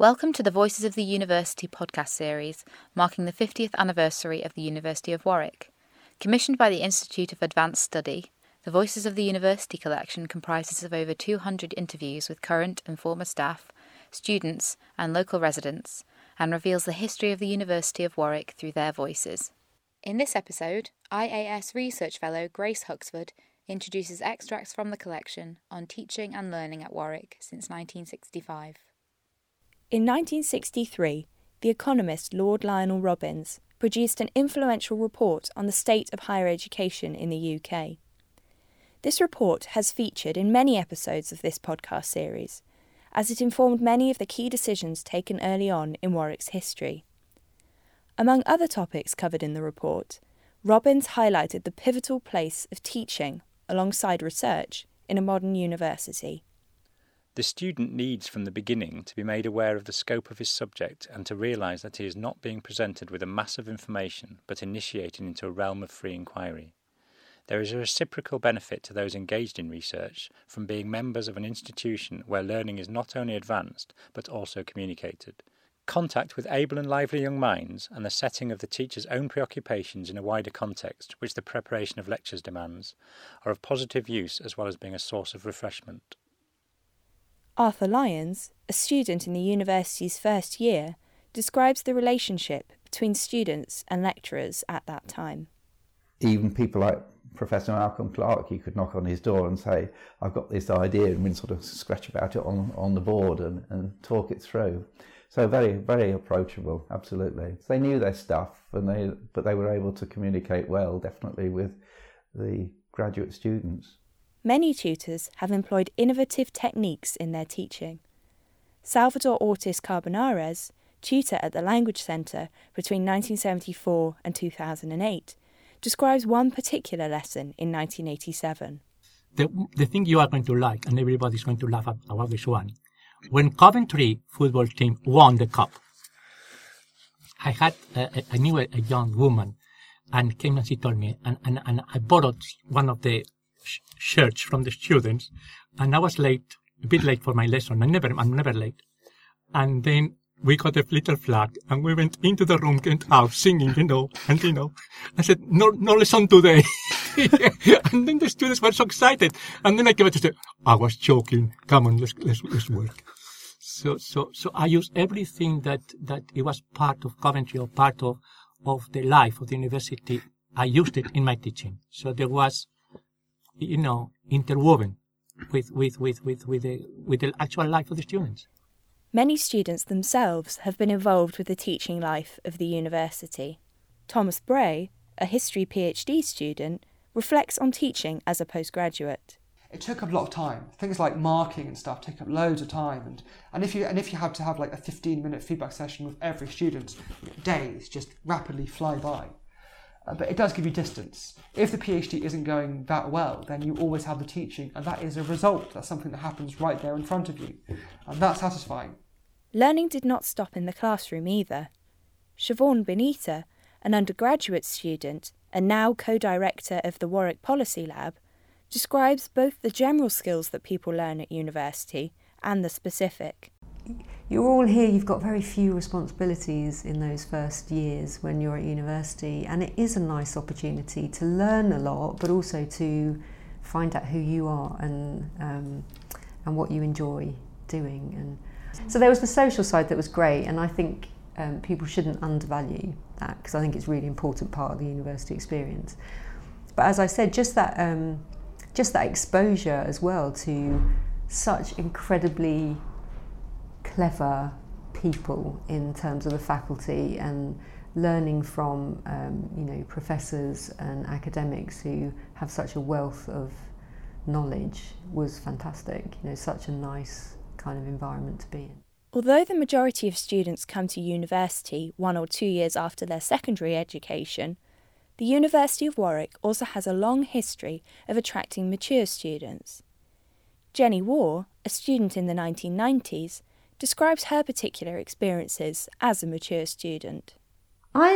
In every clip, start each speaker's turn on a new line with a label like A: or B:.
A: Welcome to the Voices of the University podcast series, marking the 50th anniversary of the University of Warwick. Commissioned by the Institute of Advanced Study, the Voices of the University collection comprises of over 200 interviews with current and former staff, students and local residents, and reveals the history of the University of Warwick through their voices. In this episode, IAS Research Fellow Grace Huxford introduces extracts from the collection on teaching and learning at Warwick since 1965.
B: In 1963, the economist Lord Lionel Robbins produced an influential report on the state of higher education in the UK. This report has featured in many episodes of this podcast series, as it informed many of the key decisions taken early on in Warwick's history. Among other topics covered in the report, Robbins highlighted the pivotal place of teaching alongside research in a modern university.
C: The student needs from the beginning to be made aware of the scope of his subject and to realise that he is not being presented with a mass of information but initiated into a realm of free inquiry. There is a reciprocal benefit to those engaged in research from being members of an institution where learning is not only advanced but also communicated. Contact with able and lively young minds and the setting of the teacher's own preoccupations in a wider context, which the preparation of lectures demands, are of positive use as well as being a source of refreshment.
B: Arthur Lyons, a student in the university's first year, describes the relationship between students and lecturers at that time.
D: Even people like Professor Malcolm Clark, you could knock on his door and say, I've got this idea, and we'd sort of scratch about it on the board and talk it through. So very, very approachable, absolutely. They knew their stuff, but they were able to communicate well, definitely, with the graduate students.
B: Many tutors have employed innovative techniques in their teaching. Salvador Ortiz Carbonares, tutor at the Language Centre between 1974 and 2008, describes one particular lesson in 1987.
E: The thing you are going to like, and everybody's going to laugh about this one, when Coventry football team won the cup, I knew a young woman, and came and she told me, and I borrowed one of the shirts from the students, and I was late, a bit late for my lesson. I'm never late. And then we got a little flag, and we went into the room, went out singing, and I said, no lesson today. And then the students were so excited. And then I came out to say, I was joking. Come on, let's work. So I used everything that it was part of Coventry or part of the life of the university. I used it in my teaching. So there was, interwoven with the actual life of the students.
B: Many students themselves have been involved with the teaching life of the university. Thomas Bray, a history PhD student, reflects on teaching as a postgraduate.
F: It took up a lot of time. Things like marking and stuff take up loads of time, and if you have to have like a 15-minute feedback session with every student, days just rapidly fly by. But it does give you distance. If the PhD isn't going that well, then you always have the teaching, and that is a result. That's something that happens right there in front of you, and that's satisfying.
B: Learning did not stop in the classroom either. Siobhan Benita, an undergraduate student and now co-director of the Warwick Policy Lab, describes both the general skills that people learn at university and the specific.
G: You're all here, you've got very few responsibilities in those first years when you're at university, and it is a nice opportunity to learn a lot, but also to find out who you are and what you enjoy doing. And so there was the social side that was great, and I think people shouldn't undervalue that, because I think it's a really important part of the university experience. But as I said, just that exposure as well to such incredibly clever people in terms of the faculty, and learning from professors and academics who have such a wealth of knowledge was fantastic. Such a nice kind of environment to be in.
B: Although the majority of students come to university 1 or 2 years after their secondary education, the University of Warwick also has a long history of attracting mature students. Jenny Waugh, a student in the 1990s, describes her particular experiences as a mature student.
H: I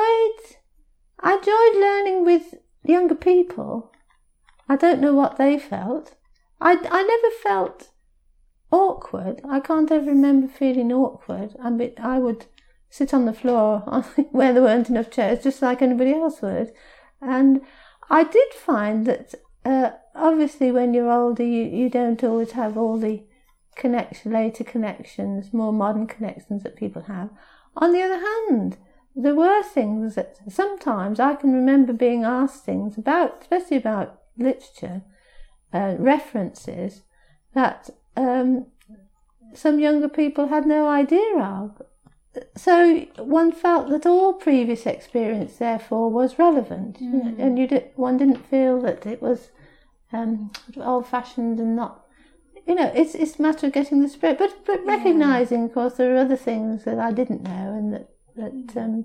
H: enjoyed learning with younger people. I don't know what they felt. I never felt awkward. I can't ever remember feeling awkward. I would sit on the floor where there weren't enough chairs, just like anybody else would. And I did find that obviously when you're older, you don't always have all the later connections, more modern connections that people have. On the other hand, there were things that sometimes I can remember being asked things about, especially about literature, references that some younger people had no idea of. So one felt that all previous experience, therefore, was relevant, and one didn't feel that it was old-fashioned and not. It's a matter of getting the spirit, but recognising, of course, there are other things that I didn't know, and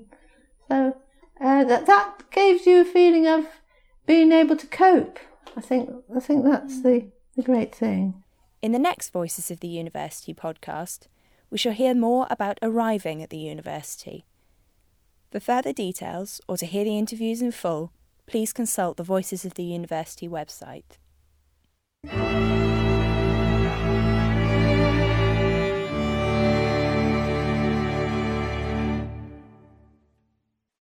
H: that gives you a feeling of being able to cope. I think that's the great thing.
B: In the next Voices of the University podcast, we shall hear more about arriving at the university. For further details, or to hear the interviews in full, please consult the Voices of the University website.